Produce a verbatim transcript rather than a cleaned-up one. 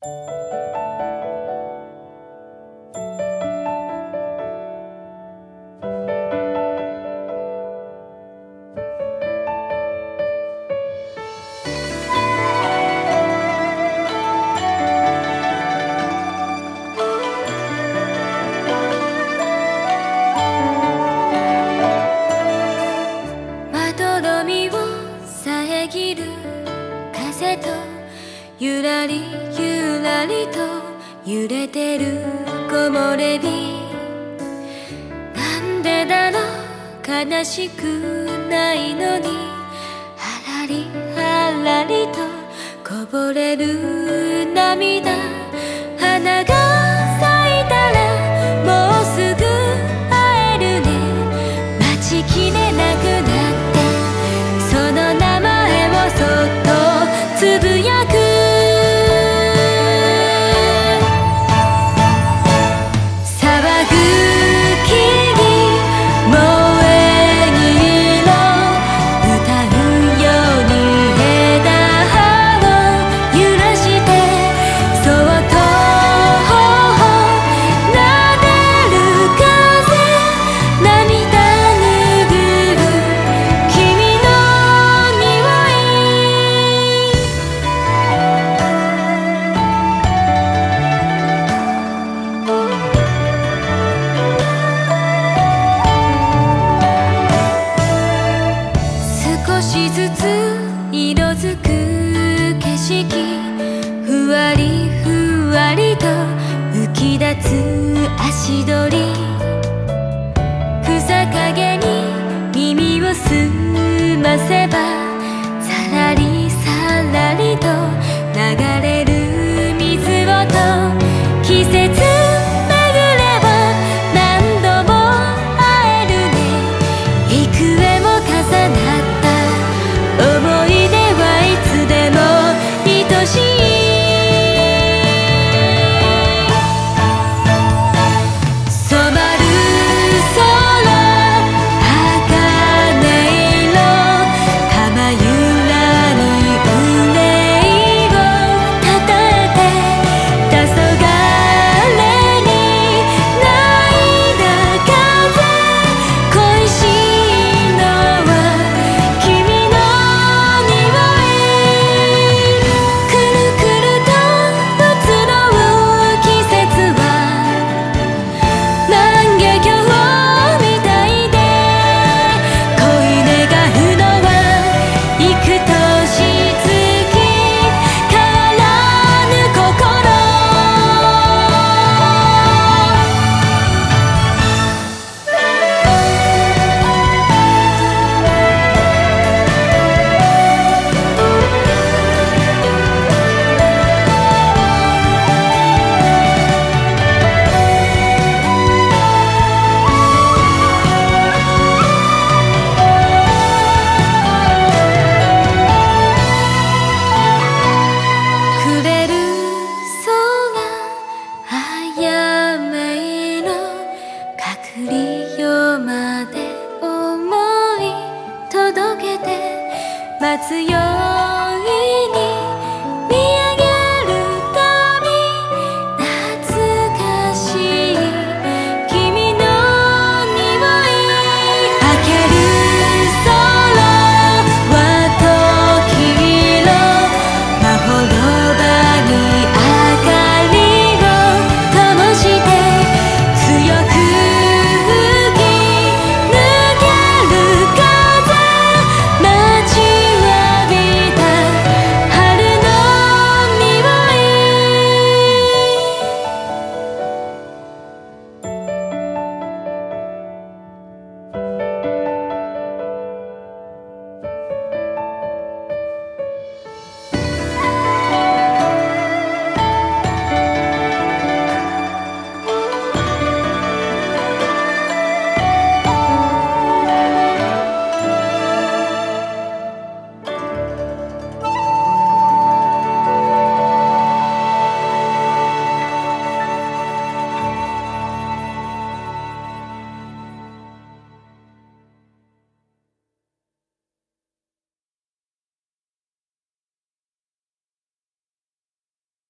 遮る風とゆらりゆらりと揺れてる木漏れ日、なんでだろう悲しくないのに、はらりはらりとこぼれる涙、花が咲いたらもうすぐ会えるね、待ちきれなくなってその名前をそっとつぶやく。騒ぐ木々燃え木色歌うように枝葉を揺らして、そっと撫でる風、涙拭う君の匂い。少しずつ色づく景色、ふわりふわりと浮き立つ足取り、草陰に耳を澄ませば